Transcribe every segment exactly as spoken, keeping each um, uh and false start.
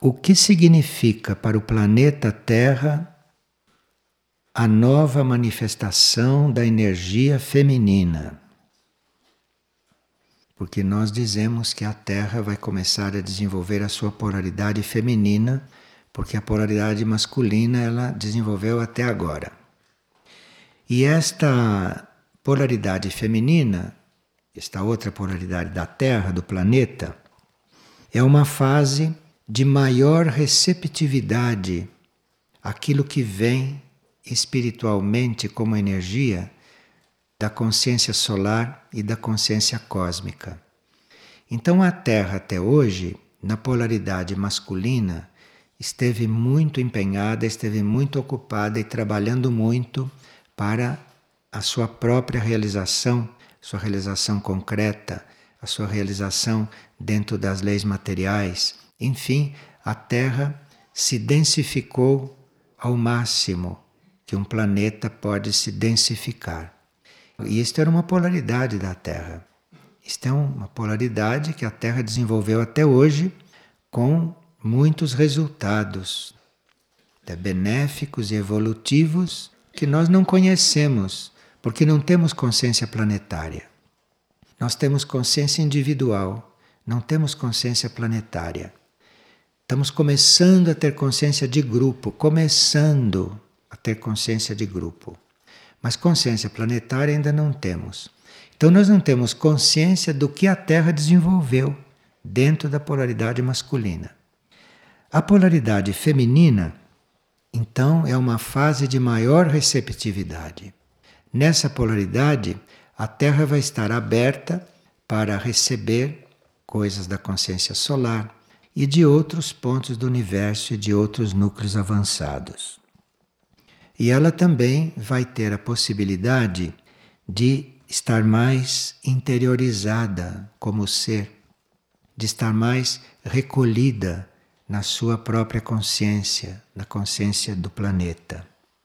o que significa para o planeta Terra a nova manifestação da energia feminina. Porque nós dizemos que a Terra vai começar a desenvolver a sua polaridade feminina, porque a polaridade masculina ela desenvolveu até agora. E esta polaridade feminina, esta outra polaridade da Terra, do planeta, é uma fase de maior receptividade àquilo que vem espiritualmente como energia da consciência solar e da consciência cósmica. Então a Terra até hoje, na polaridade masculina, esteve muito empenhada, esteve muito ocupada e trabalhando muito para a sua própria realização, sua realização concreta, a sua realização dentro das leis materiais. Enfim, a Terra se densificou ao máximo que um planeta pode se densificar. E isto era uma polaridade da Terra. Isto é uma polaridade que a Terra desenvolveu até hoje com muitos resultados benéficos e evolutivos que nós não conhecemos, porque não temos consciência planetária. Nós temos consciência individual, não temos consciência planetária. Estamos começando a ter consciência de grupo, começando a ter consciência de grupo. Mas consciência planetária ainda não temos. Então nós não temos consciência do que a Terra desenvolveu dentro da polaridade masculina. A polaridade feminina, então, é uma fase de maior receptividade. Nessa polaridade, a Terra vai estar aberta para receber coisas da consciência solar e de outros pontos do universo e de outros núcleos avançados. E ela também vai ter a possibilidade de estar mais interiorizada como ser, de estar mais recolhida na sua própria consciência, na consciência do planeta.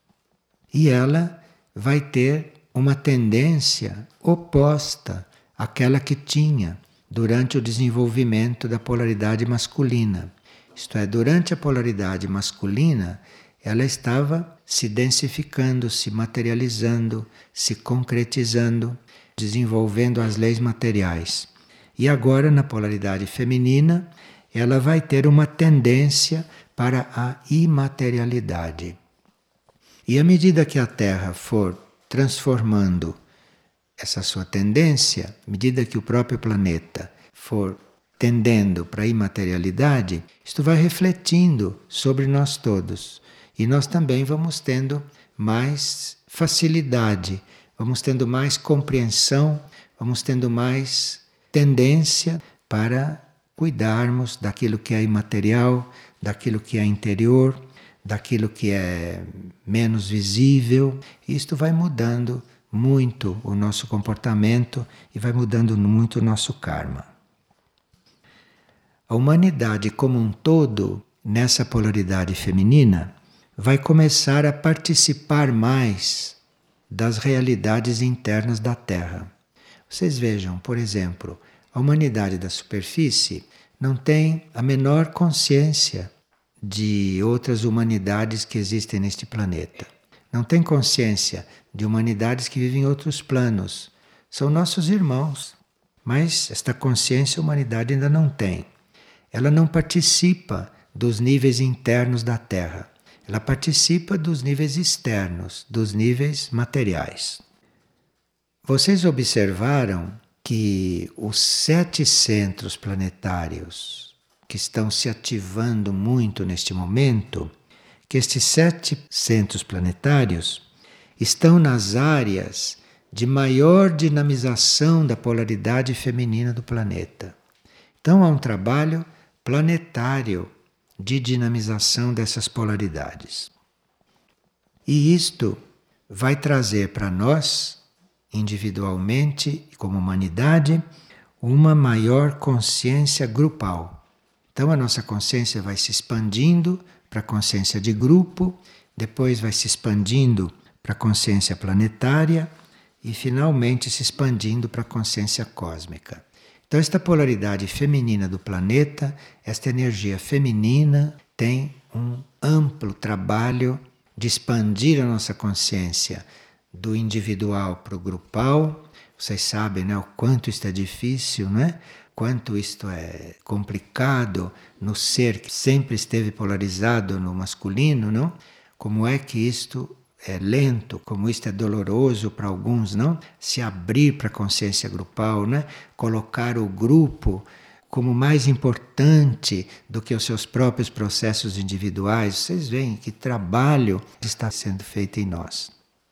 E ela vai ter uma tendência oposta àquela que tinha durante o desenvolvimento da polaridade masculina. Isto é, durante a polaridade masculina, ela estava se densificando, se materializando, se concretizando, desenvolvendo as leis materiais. E agora, na polaridade feminina, ela vai ter uma tendência para a imaterialidade. E à medida que a Terra for transformando essa sua tendência, à medida que o próprio planeta for tendendo para a imaterialidade, isto vai refletindo sobre nós todos. E nós também vamos tendo mais facilidade, vamos tendo mais compreensão, vamos tendo mais tendência para cuidarmos daquilo que é imaterial, daquilo que é interior, daquilo que é menos visível. Isto vai mudando muito o nosso comportamento e vai mudando muito o nosso karma. A humanidade como um todo, nessa polaridade feminina, vai começar a participar mais das realidades internas da Terra. Vocês vejam, por exemplo, a humanidade da superfície não tem a menor consciência de outras humanidades que existem neste planeta. Não tem consciência de humanidades que vivem em outros planos. São nossos irmãos, mas esta consciência a humanidade ainda não tem. Ela não participa dos níveis internos da Terra. Ela participa dos níveis externos, dos níveis materiais. Vocês observaram que os sete centros planetários que estão se ativando muito neste momento, que estes sete centros planetários estão nas áreas de maior dinamização da polaridade feminina do planeta. Então há um trabalho planetário de dinamização dessas polaridades. E isto vai trazer para nós, individualmente e como humanidade, uma maior consciência grupal. Então a nossa consciência vai se expandindo para a consciência de grupo, depois vai se expandindo para a consciência planetária e finalmente se expandindo para a consciência cósmica. Então, esta polaridade feminina do planeta, esta energia feminina, tem um amplo trabalho de expandir a nossa consciência do individual para o grupal. Vocês sabem, né, o quanto isto é difícil, né? Quanto isto é complicado no ser que sempre esteve polarizado no masculino, não? Como é que isto é lento, como isto é doloroso para alguns, não? Se abrir para a consciência grupal, né? Colocar o grupo como mais importante do que os seus próprios processos individuais. Vocês veem que trabalho está sendo feito em nós.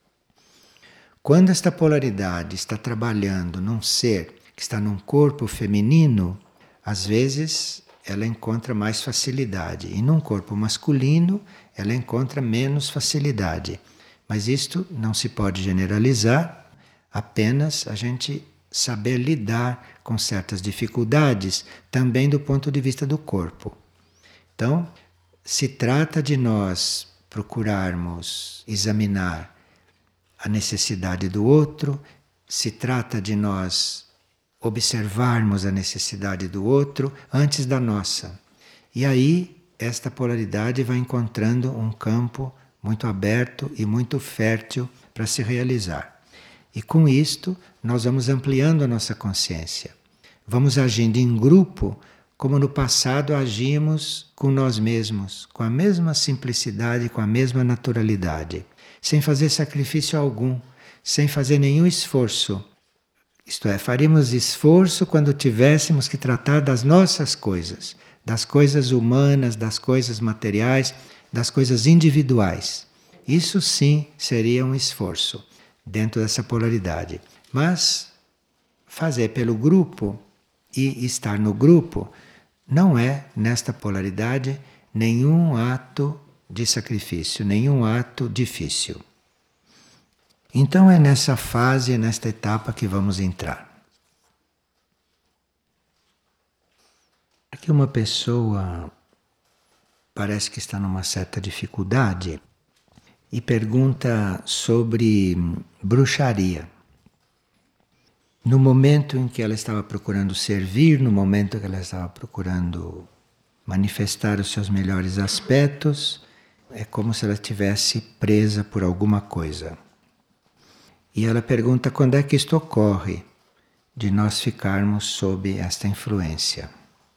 Quando esta polaridade está trabalhando num ser que está num corpo feminino, às vezes ela encontra mais facilidade. E num corpo masculino, ela encontra menos facilidade. Mas isto não se pode generalizar, apenas a gente saber lidar com certas dificuldades, também do ponto de vista do corpo. Então, se trata de nós procurarmos examinar a necessidade do outro, se trata de nós observarmos a necessidade do outro antes da nossa. E aí, esta polaridade vai encontrando um campo muito aberto e muito fértil para se realizar. E com isto, nós vamos ampliando a nossa consciência. Vamos agindo em grupo, como no passado agimos com nós mesmos, com a mesma simplicidade, com a mesma naturalidade, sem fazer sacrifício algum, sem fazer nenhum esforço. Isto é, faríamos esforço quando tivéssemos que tratar das nossas coisas, das coisas humanas, das coisas materiais, das coisas individuais. Isso sim seria um esforço dentro dessa polaridade. Mas fazer pelo grupo e estar no grupo não é, nesta polaridade, nenhum ato de sacrifício, nenhum ato difícil. Então é nessa fase, nesta etapa que vamos entrar. Aqui uma pessoa parece que está numa certa dificuldade e pergunta sobre bruxaria. No momento em que ela estava procurando servir, no momento em que ela estava procurando manifestar os seus melhores aspectos, é como se ela estivesse presa por alguma coisa. E ela pergunta quando é que isto ocorre, de nós ficarmos sob esta influência.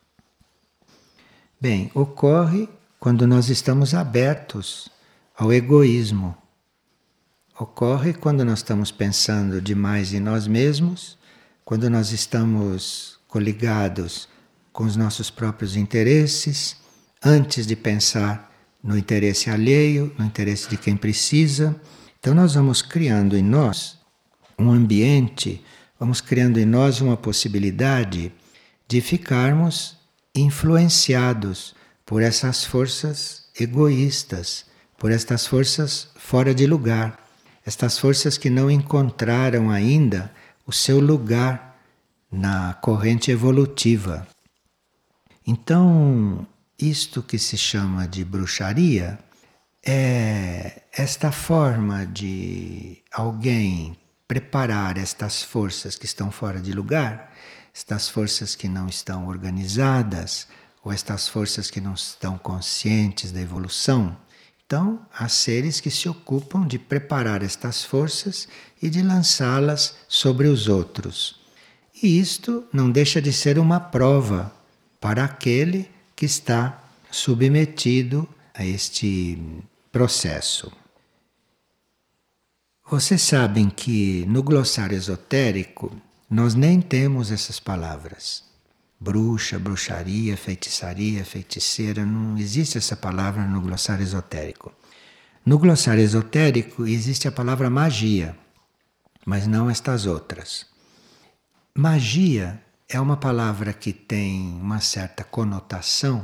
Bem, ocorre quando nós estamos abertos ao egoísmo. Ocorre quando nós estamos pensando demais em nós mesmos, quando nós estamos coligados com os nossos próprios interesses, antes de pensar no interesse alheio, no interesse de quem precisa. Então nós vamos criando em nós um ambiente, vamos criando em nós uma possibilidade de ficarmos influenciados por essas forças egoístas, por estas forças fora de lugar, estas forças que não encontraram ainda o seu lugar na corrente evolutiva. Então, isto que se chama de bruxaria é esta forma de alguém preparar estas forças que estão fora de lugar, estas forças que não estão organizadas, ou estas forças que não estão conscientes da evolução. Então, há seres que se ocupam de preparar estas forças e de lançá-las sobre os outros. E isto não deixa de ser uma prova para aquele que está submetido a este processo. Vocês sabem que no glossário esotérico nós nem temos essas palavras. Bruxa, bruxaria, feitiçaria, feiticeira, não existe essa palavra no glossário esotérico. No glossário esotérico existe a palavra magia, mas não estas outras. Magia é uma palavra que tem uma certa conotação,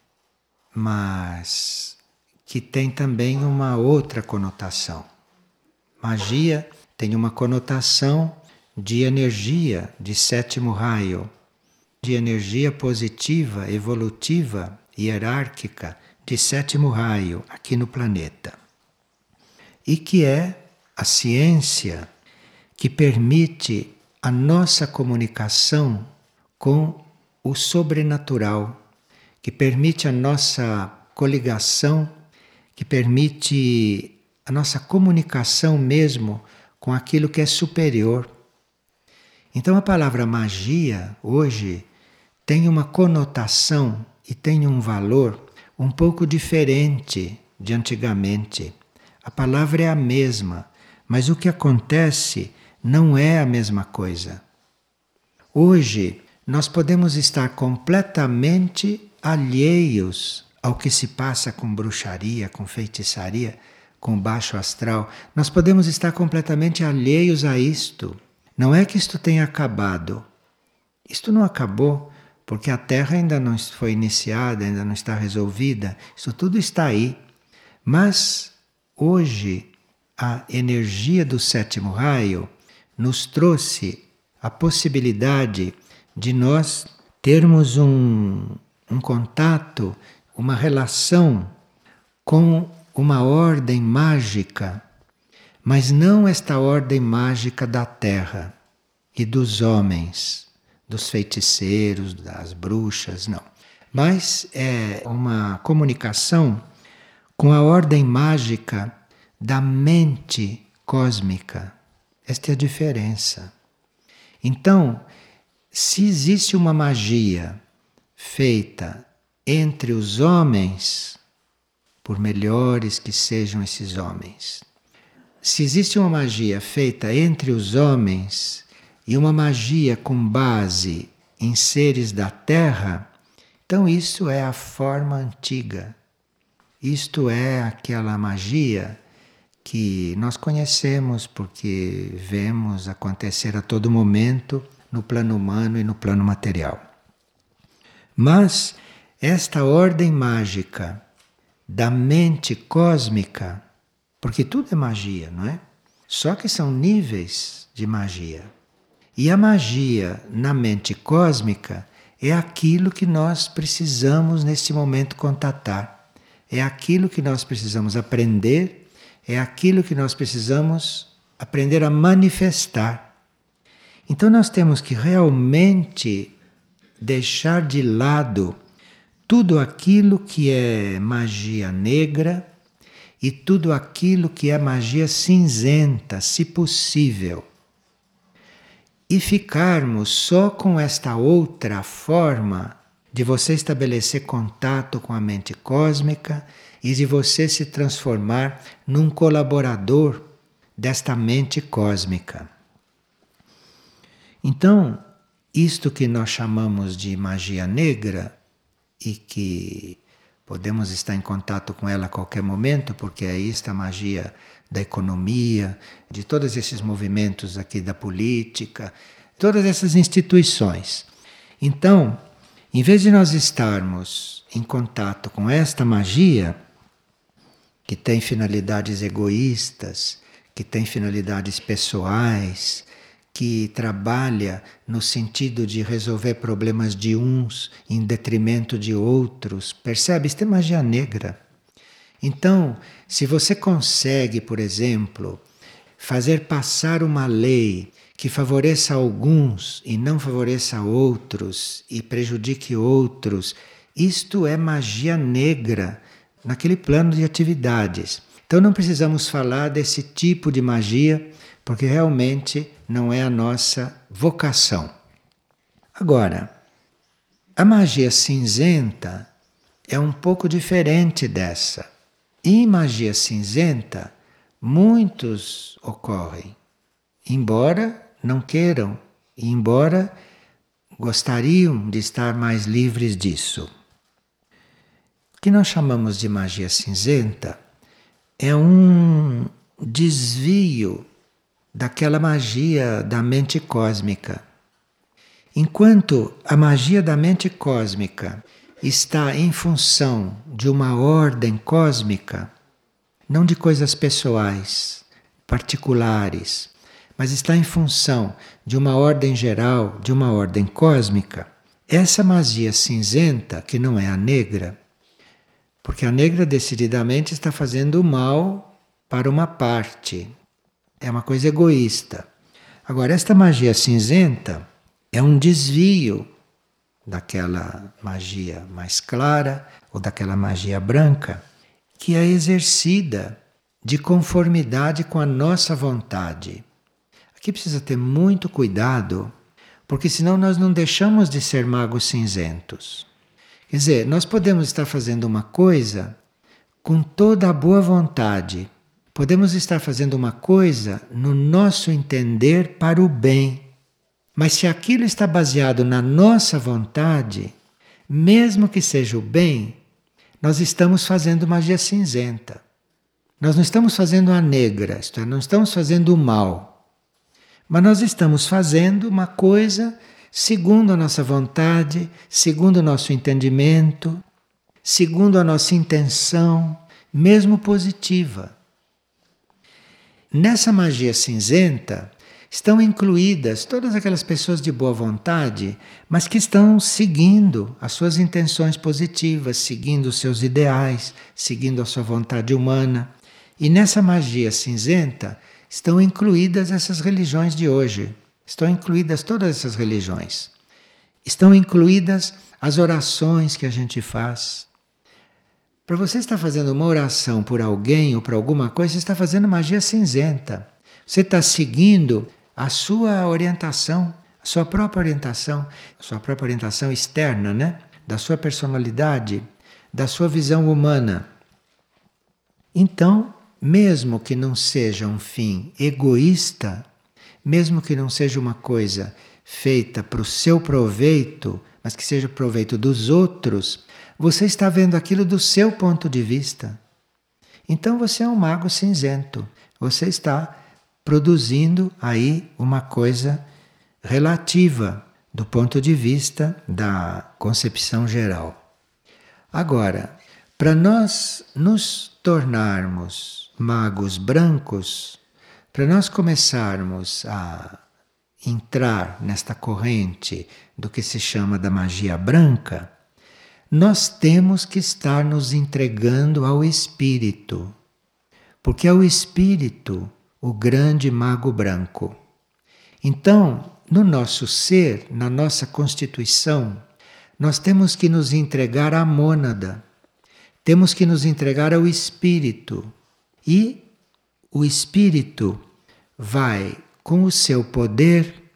mas que tem também uma outra conotação. Magia tem uma conotação de energia de sétimo raio, de energia positiva, evolutiva, hierárquica, de sétimo raio aqui no planeta. E que é a ciência que permite a nossa comunicação com o sobrenatural, que permite a nossa coligação, que permite a nossa comunicação mesmo com aquilo que é superior. Então a palavra magia hoje tem uma conotação e tem um valor um pouco diferente de antigamente. A palavra é a mesma, mas o que acontece não é a mesma coisa. Hoje nós podemos estar completamente alheios ao que se passa com bruxaria, com feitiçaria, com baixo astral. Nós podemos estar completamente alheios a isto. Não é que isto tenha acabado. Isto não acabou, porque a Terra ainda não foi iniciada, ainda não está resolvida. Isso tudo está aí. Mas hoje a energia do sétimo raio nos trouxe a possibilidade de nós termos um, um contato, uma relação com uma ordem mágica, mas não esta ordem mágica da Terra e dos homens, dos feiticeiros, das bruxas, não. Mas é uma comunicação com a ordem mágica da mente cósmica. Esta é a diferença. Então, se existe uma magia feita entre os homens, por melhores que sejam esses homens, se existe uma magia feita entre os homens e uma magia com base em seres da Terra, então isso é a forma antiga. Isto é aquela magia que nós conhecemos porque vemos acontecer a todo momento no plano humano e no plano material. Mas esta ordem mágica da mente cósmica, porque tudo é magia, não é? Só que são níveis de magia. E a magia na mente cósmica é aquilo que nós precisamos neste momento contatar. É aquilo que nós precisamos aprender, é aquilo que nós precisamos aprender a manifestar. Então nós temos que realmente deixar de lado tudo aquilo que é magia negra e tudo aquilo que é magia cinzenta, se possível. E ficarmos só com esta outra forma de você estabelecer contato com a mente cósmica e de você se transformar num colaborador desta mente cósmica. Então, isto que nós chamamos de magia negra e que podemos estar em contato com ela a qualquer momento, porque aí está a magia da economia, de todos esses movimentos aqui da política, todas essas instituições. Então, em vez de nós estarmos em contato com esta magia, que tem finalidades egoístas, que tem finalidades pessoais, que trabalha no sentido de resolver problemas de uns em detrimento de outros, percebe? Isto é magia negra. Então, se você consegue, por exemplo, fazer passar uma lei que favoreça alguns e não favoreça outros e prejudique outros, isto é magia negra naquele plano de atividades. Então não precisamos falar desse tipo de magia, porque realmente não é a nossa vocação. Agora, a magia cinzenta é um pouco diferente dessa. E em magia cinzenta, muitos ocorrem, embora não queiram, embora gostariam de estar mais livres disso. O que nós chamamos de magia cinzenta é um desvio daquela magia da mente cósmica. Enquanto a magia da mente cósmica está em função de uma ordem cósmica, não de coisas pessoais, particulares, mas está em função de uma ordem geral, de uma ordem cósmica, essa magia cinzenta, que não é a negra, porque a negra decididamente está fazendo mal para uma parte, é uma coisa egoísta. Agora, esta magia cinzenta é um desvio daquela magia mais clara ou daquela magia branca, que é exercida de conformidade com a nossa vontade. Aqui precisa ter muito cuidado, porque senão nós não deixamos de ser magos cinzentos. Quer dizer, nós podemos estar fazendo uma coisa com toda a boa vontade. Podemos estar fazendo uma coisa no nosso entender para o bem. Mas se aquilo está baseado na nossa vontade, mesmo que seja o bem, nós estamos fazendo magia cinzenta. Nós não estamos fazendo a negra, isto é, não estamos fazendo o mal. Mas nós estamos fazendo uma coisa segundo a nossa vontade, segundo o nosso entendimento, segundo a nossa intenção, mesmo positiva. Nessa magia cinzenta estão incluídas todas aquelas pessoas de boa vontade, mas que estão seguindo as suas intenções positivas, seguindo os seus ideais, seguindo a sua vontade humana. E nessa magia cinzenta estão incluídas essas religiões de hoje. Estão incluídas todas essas religiões. Estão incluídas as orações que a gente faz. Para você estar fazendo uma oração por alguém ou por alguma coisa, você está fazendo magia cinzenta. Você está seguindo a sua orientação, a sua própria orientação, a sua própria orientação externa, né? Da sua personalidade, da sua visão humana. Então, mesmo que não seja um fim egoísta, mesmo que não seja uma coisa feita para o seu proveito, mas que seja proveito dos outros, você está vendo aquilo do seu ponto de vista. Então você é um mago cinzento. Você está produzindo aí uma coisa relativa do ponto de vista da concepção geral. Agora, para nós nos tornarmos magos brancos, para nós começarmos a entrar nesta corrente do que se chama da magia branca, nós temos que estar nos entregando ao Espírito, porque é o Espírito o grande mago branco. Então, no nosso ser, na nossa constituição, nós temos que nos entregar à mônada, temos que nos entregar ao Espírito. E o Espírito vai, com o seu poder,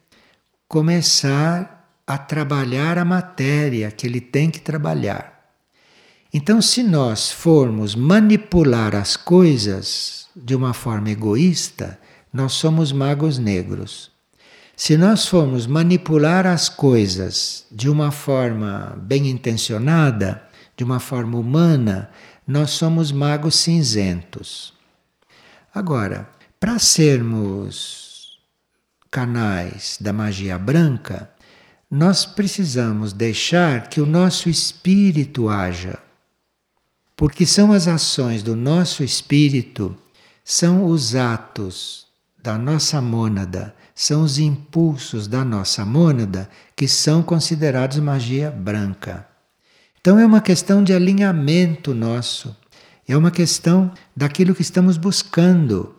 começar a trabalhar a matéria que ele tem que trabalhar. Então, se nós formos manipular as coisas de uma forma egoísta, nós somos magos negros. Se nós formos manipular as coisas de uma forma bem intencionada, de uma forma humana, nós somos magos cinzentos. Agora, para sermos canais da magia branca, nós precisamos deixar que o nosso espírito haja. Porque são as ações do nosso espírito, são os atos da nossa mônada, são os impulsos da nossa mônada que são considerados magia branca. Então é uma questão de alinhamento nosso, é uma questão daquilo que estamos buscando.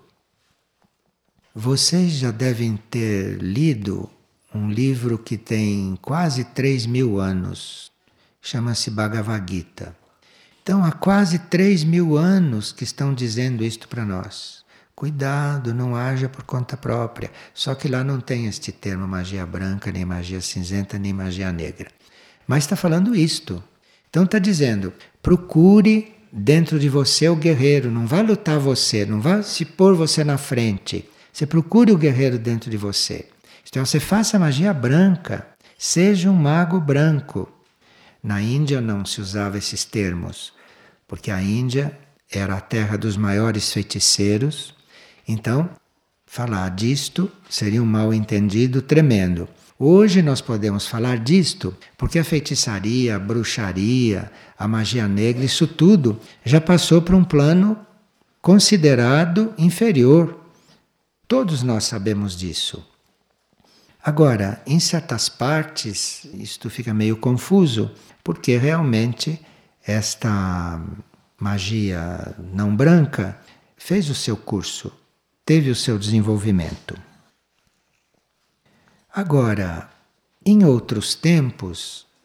Vocês já devem ter lido um livro que tem quase três mil anos, chama-se Bhagavad Gita. Então há quase três mil anos que estão dizendo isto para nós. Cuidado, não haja por conta própria. Só que lá não tem este termo magia branca, nem magia cinzenta, nem magia negra. Mas está falando isto. Então está dizendo, procure dentro de você o guerreiro, não vá lutar você, não vá se pôr você na frente. Você procure o guerreiro dentro de você. Então você faça magia branca, seja um mago branco. Na Índia não se usava esses termos, porque a Índia era a terra dos maiores feiticeiros. Então, falar disto seria um mal-entendido tremendo. Hoje nós podemos falar disto porque a feitiçaria, a bruxaria, a magia negra, isso tudo já passou para um plano considerado inferior. Todos nós sabemos disso. Agora, em certas partes, isto fica meio confuso, porque realmente esta magia não branca fez o seu curso, teve o seu desenvolvimento. Agora, em outros tempos,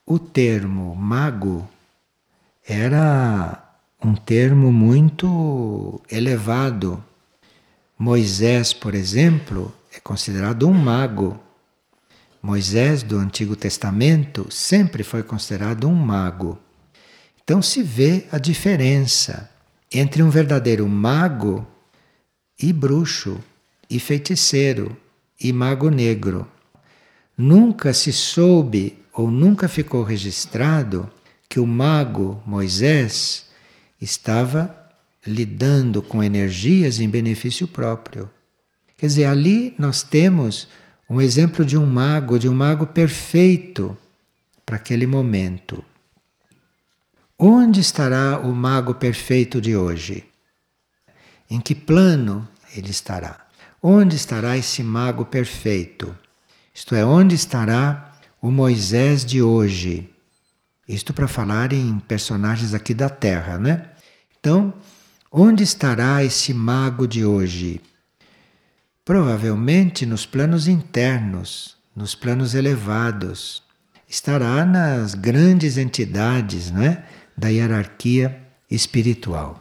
o termo mago era um termo muito elevado. Moisés, por exemplo, é considerado um mago. Moisés do Antigo Testamento sempre foi considerado um mago. Então se vê a diferença entre um verdadeiro mago e bruxo, e feiticeiro, e mago negro. Nunca se soube ou nunca ficou registrado que o mago Moisés estava lidando com energias em benefício próprio. Quer dizer, ali nós temos um exemplo de um mago, de um mago perfeito para aquele momento. Onde estará o mago perfeito de hoje? Em que plano ele estará? Onde estará esse mago perfeito? Isto é, onde estará o Moisés de hoje? Isto para falar em personagens aqui da Terra, né? Então, onde estará esse mago de hoje? Provavelmente nos planos internos, nos planos elevados. Estará nas grandes entidades, né, da hierarquia espiritual.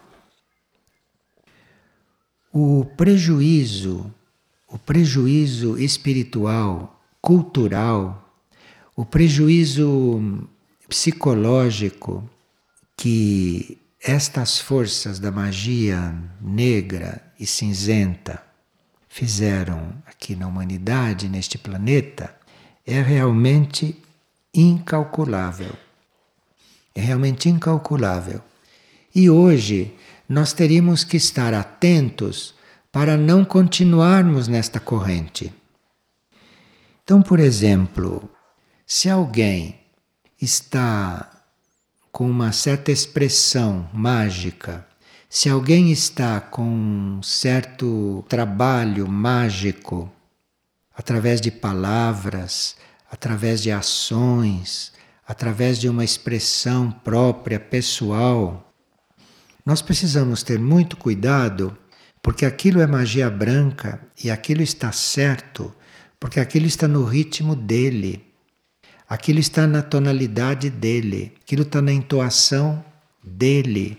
O prejuízo, o prejuízo espiritual, cultural, o prejuízo psicológico que estas forças da magia negra e cinzenta fizeram aqui na humanidade, neste planeta, é realmente incalculável. É realmente incalculável. E hoje nós teríamos que estar atentos para não continuarmos nesta corrente. Então, por exemplo, se alguém está com uma certa expressão mágica, se alguém está com um certo trabalho mágico, através de palavras, através de ações, através de uma expressão própria, pessoal, nós precisamos ter muito cuidado, porque aquilo é magia branca e aquilo está certo, porque aquilo está no ritmo dele, aquilo está na tonalidade dele, aquilo está na entoação dele.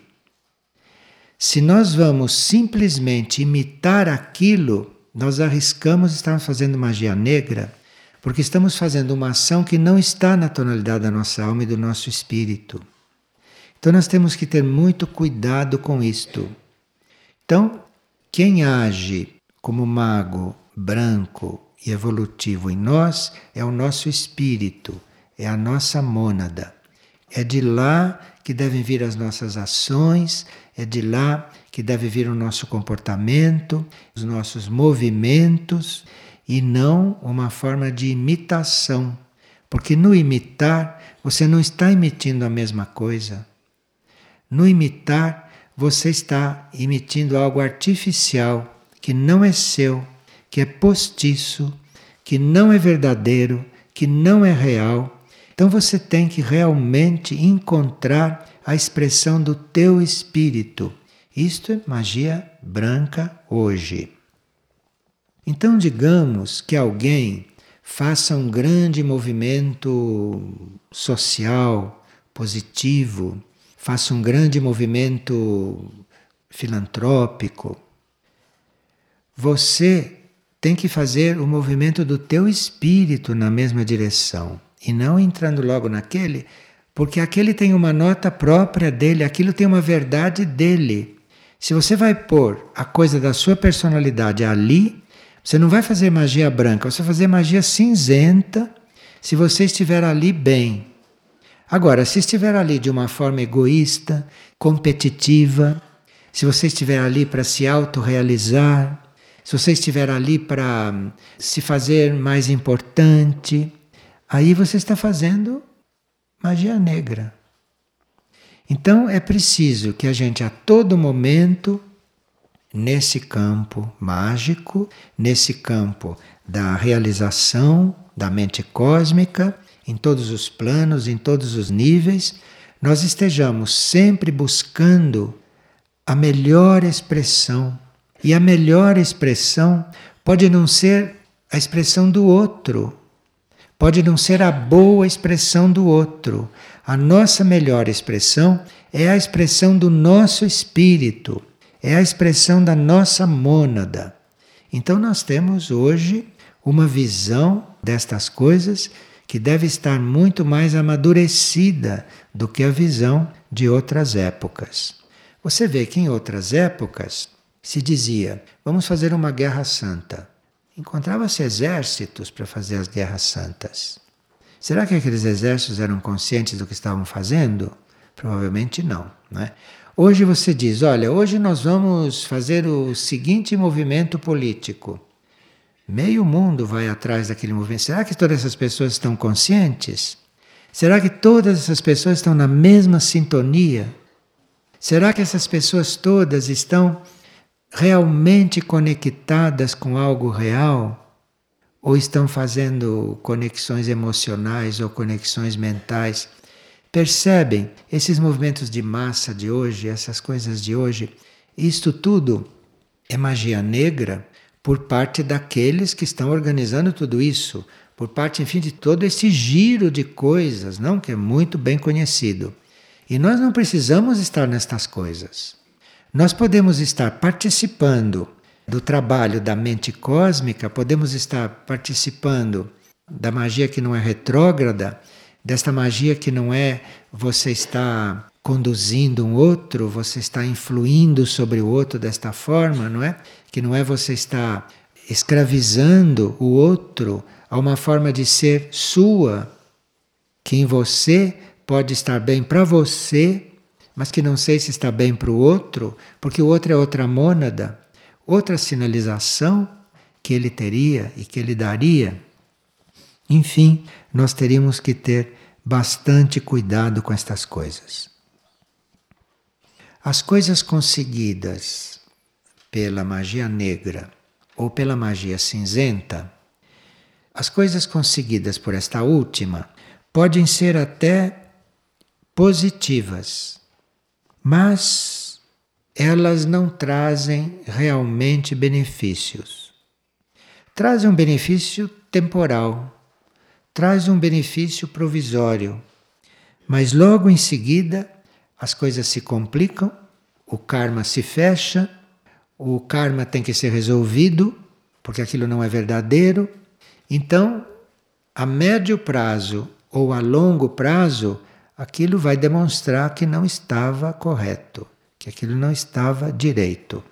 Se nós vamos simplesmente imitar aquilo, nós arriscamos estarmos fazendo magia negra, porque estamos fazendo uma ação que não está na tonalidade da nossa alma e do nosso espírito. Então nós temos que ter muito cuidado com isto. Então, quem age como mago branco e evolutivo em nós é o nosso espírito, é a nossa mônada. É de lá que devem vir as nossas ações, é de lá que deve vir o nosso comportamento, os nossos movimentos, e não uma forma de imitação. Porque no imitar, você não está emitindo a mesma coisa. No imitar, você está emitindo algo artificial, que não é seu, que é postiço, que não é verdadeiro, que não é real. Então você tem que realmente encontrar a expressão do teu espírito. Isto é magia branca hoje. Então digamos que alguém faça um grande movimento social, positivo, faça um grande movimento filantrópico. Você tem que fazer o movimento do teu espírito na mesma direção e não entrando logo naquele, porque aquele tem uma nota própria dele, aquilo tem uma verdade dele. Se você vai pôr a coisa da sua personalidade ali, você não vai fazer magia branca, você vai fazer magia cinzenta se você estiver ali bem. Agora, se estiver ali de uma forma egoísta, competitiva, se você estiver ali para se autorrealizar, se você estiver ali para se fazer mais importante, aí você está fazendo magia negra. Então é preciso que a gente a todo momento, nesse campo mágico, nesse campo da realização da mente cósmica, em todos os planos, em todos os níveis, nós estejamos sempre buscando a melhor expressão. E a melhor expressão pode não ser a expressão do outro, pode não ser a boa expressão do outro. A nossa melhor expressão é a expressão do nosso espírito, é a expressão da nossa mônada. Então nós temos hoje uma visão destas coisas que deve estar muito mais amadurecida do que a visão de outras épocas. Você vê que em outras épocas se dizia, vamos fazer uma guerra santa. Encontrava-se exércitos para fazer as guerras santas. Será que aqueles exércitos eram conscientes do que estavam fazendo? Provavelmente não, não é? Hoje você diz, olha, hoje nós vamos fazer o seguinte movimento político. Meio mundo vai atrás daquele movimento. Será que todas essas pessoas estão conscientes? Será que todas essas pessoas estão na mesma sintonia? Será que essas pessoas todas estão realmente conectadas com algo real? Ou estão fazendo conexões emocionais ou conexões mentais? Percebem esses movimentos de massa de hoje, essas coisas de hoje? Isto tudo é magia negra por parte daqueles que estão organizando tudo isso, por parte, enfim, de todo esse giro de coisas, não, que é muito bem conhecido. E nós não precisamos estar nestas coisas. Nós podemos estar participando do trabalho da mente cósmica, podemos estar participando da magia que não é retrógrada, desta magia que não é você está conduzindo um outro, você está influindo sobre o outro desta forma, não é? Que não é você estar escravizando o outro a uma forma de ser sua, que em você pode estar bem para você, mas que não sei se está bem para o outro, porque o outro é outra mônada, outra sinalização que ele teria e que ele daria. Enfim, nós teríamos que ter bastante cuidado com estas coisas. As coisas conseguidas pela magia negra ou pela magia cinzenta, as coisas conseguidas por esta última podem ser até positivas, mas elas não trazem realmente benefícios. Trazem um benefício temporal, traz um benefício provisório, mas logo em seguida as coisas se complicam, o karma se fecha, o karma tem que ser resolvido, porque aquilo não é verdadeiro. Então, a médio prazo ou a longo prazo, aquilo vai demonstrar que não estava correto, que aquilo não estava direito.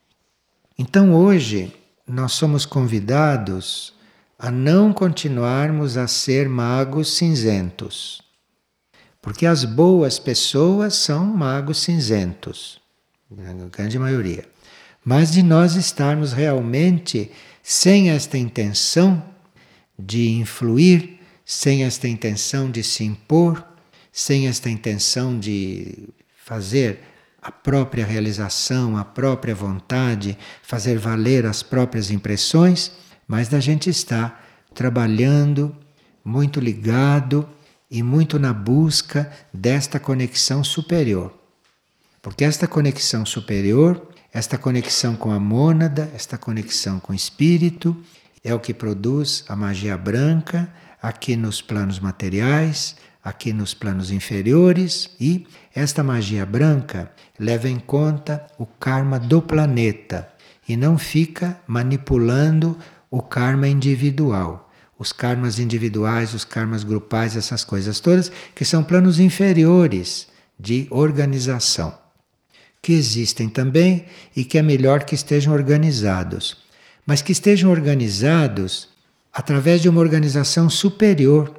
Então hoje nós somos convidados a não continuarmos a ser magos cinzentos. Porque as boas pessoas são magos cinzentos, na grande maioria. Mas de nós estarmos realmente sem esta intenção de influir, sem esta intenção de se impor, sem esta intenção de fazer a própria realização, a própria vontade, fazer valer as próprias impressões, mas da gente estar trabalhando, muito ligado e muito na busca desta conexão superior. Porque esta conexão superior, esta conexão com a mônada, esta conexão com o espírito, é o que produz a magia branca aqui nos planos materiais, aqui nos planos inferiores, e esta magia branca leva em conta o karma do planeta e não fica manipulando o karma individual. Os karmas individuais, os karmas grupais, essas coisas todas, que são planos inferiores de organização, que existem também e que é melhor que estejam organizados, mas que estejam organizados através de uma organização superior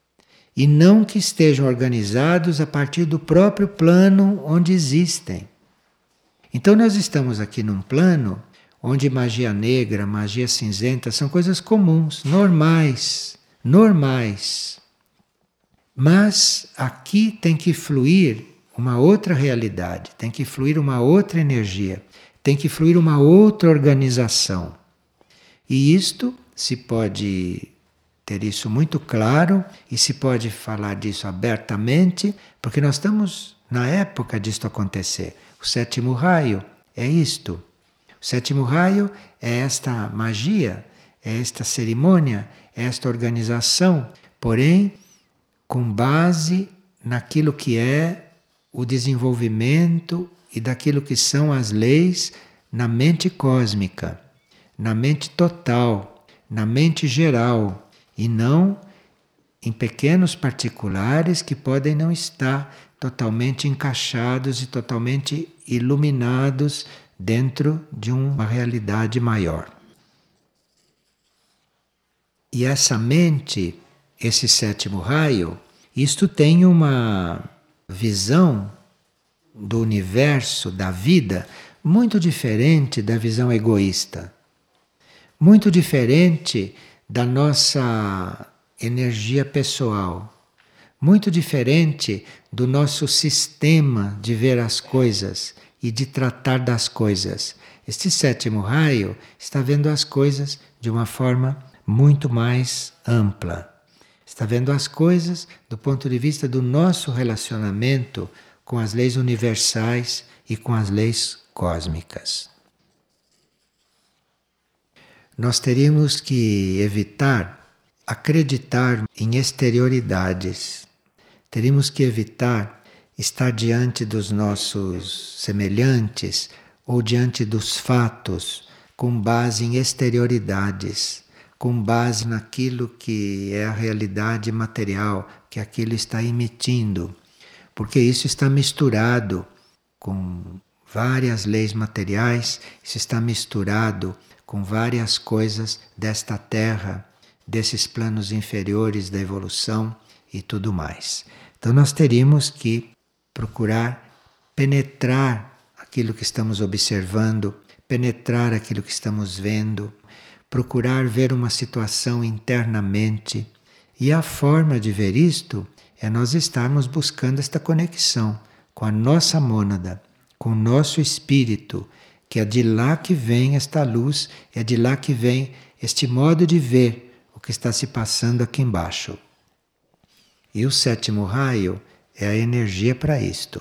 e não que estejam organizados a partir do próprio plano onde existem. Então nós estamos aqui num plano onde magia negra, magia cinzenta são coisas comuns, normais, normais. Mas aqui tem que fluir uma outra realidade, tem que fluir uma outra energia, tem que fluir uma outra organização. E isto se pode ter isso muito claro e se pode falar disso abertamente, porque nós estamos na época disto acontecer. O sétimo raio é isto. O sétimo raio é esta magia, é esta cerimônia, é esta organização porém com base naquilo que é o desenvolvimento e daquilo que são as leis na mente cósmica, na mente total, na mente geral, e não em pequenos particulares que podem não estar totalmente encaixados e totalmente iluminados dentro de uma realidade maior. E essa mente, esse sétimo raio, isto tem uma visão do universo, da vida, muito diferente da visão egoísta, muito diferente da nossa energia pessoal, muito diferente do nosso sistema de ver as coisas e de tratar das coisas. Este sétimo raio está vendo as coisas de uma forma muito mais ampla. Está vendo as coisas do ponto de vista do nosso relacionamento com as leis universais e com as leis cósmicas. Nós teríamos que evitar acreditar em exterioridades. Teríamos que evitar estar diante dos nossos semelhantes ou diante dos fatos com base em exterioridades, com base naquilo que é a realidade material que aquilo está emitindo, porque isso está misturado com várias leis materiais, isso está misturado com várias coisas desta terra, desses planos inferiores da evolução e tudo mais. Então nós teríamos que procurar penetrar aquilo que estamos observando, penetrar aquilo que estamos vendo, procurar ver uma situação internamente. E a forma de ver isto é nós estarmos buscando esta conexão com a nossa mônada, com o nosso espírito, que é de lá que vem esta luz, é de lá que vem este modo de ver o que está se passando aqui embaixo. E o sétimo raio é a energia para isto.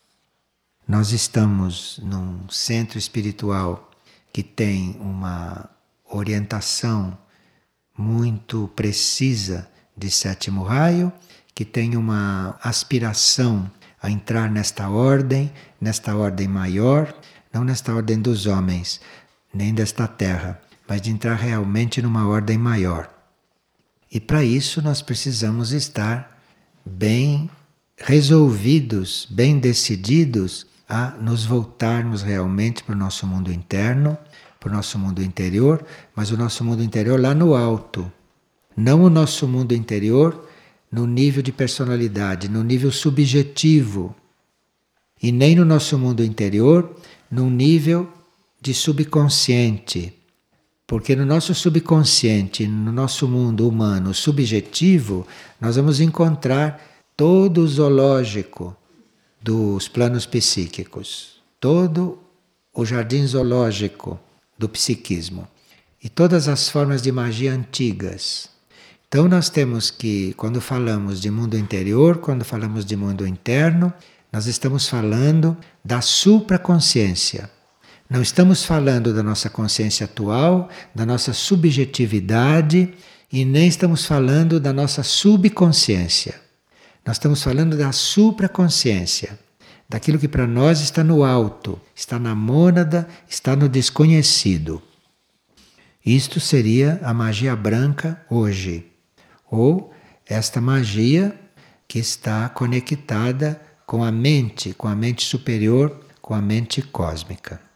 Nós estamos num centro espiritual que tem uma orientação muito precisa de sétimo raio, que tem uma aspiração a entrar nesta ordem, nesta ordem maior, não nesta ordem dos homens, nem desta terra, mas de entrar realmente numa ordem maior. E para isso nós precisamos estar bem resolvidos, bem decididos a nos voltarmos realmente para o nosso mundo interno, para o nosso mundo interior, mas o nosso mundo interior lá no alto. Não o nosso mundo interior no nível de personalidade, no nível subjetivo. E nem no nosso mundo interior num nível de subconsciente. Porque no nosso subconsciente, no nosso mundo humano subjetivo, nós vamos encontrar todo o zoológico dos planos psíquicos, todo o jardim zoológico do psiquismo e todas as formas de magia antigas. Então nós temos que, quando falamos de mundo interior, quando falamos de mundo interno, nós estamos falando da supraconsciência. Não estamos falando da nossa consciência atual, da nossa subjetividade e nem estamos falando da nossa subconsciência. Nós estamos falando da supraconsciência, daquilo que para nós está no alto, está na mônada, está no desconhecido. Isto seria a magia branca hoje, ou esta magia que está conectada com a mente, com a mente superior, com a mente cósmica.